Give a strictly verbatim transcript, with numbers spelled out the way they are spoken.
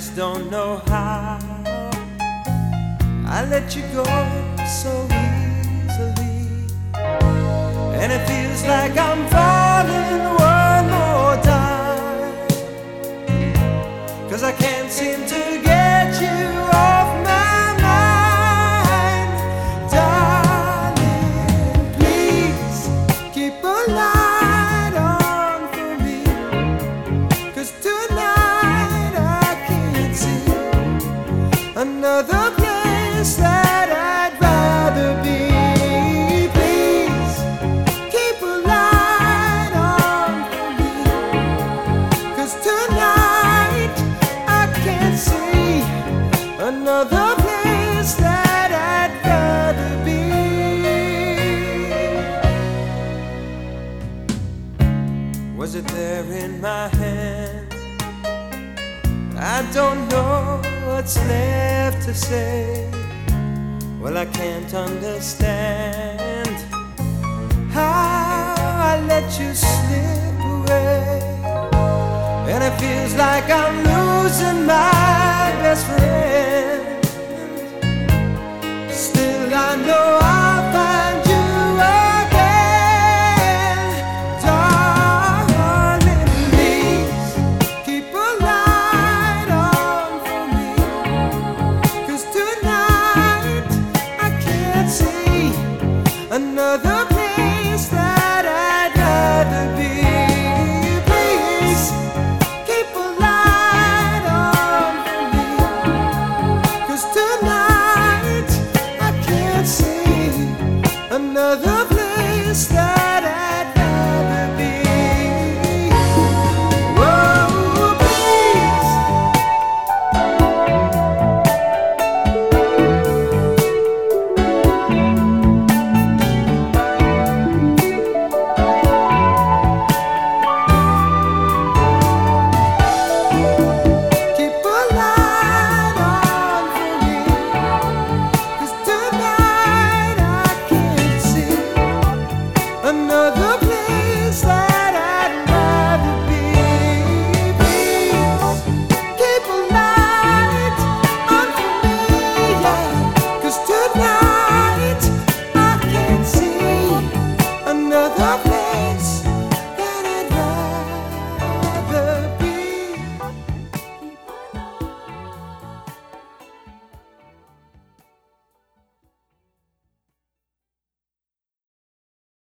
just don't know how I let you go so easily, and it feels like I'm falling one more time, 'cause I can't seem to get you off my mind. Darling, please keep a light on for me, 'cause tonight I can't see another place that I'd rather be. Please keep a light on for me, 'cause tonight I can't see another place that I'd rather be. Was it there in my hand? I don't know what's left to say. Well, I can't understand how I let you slip away, and it feels like I'm losing my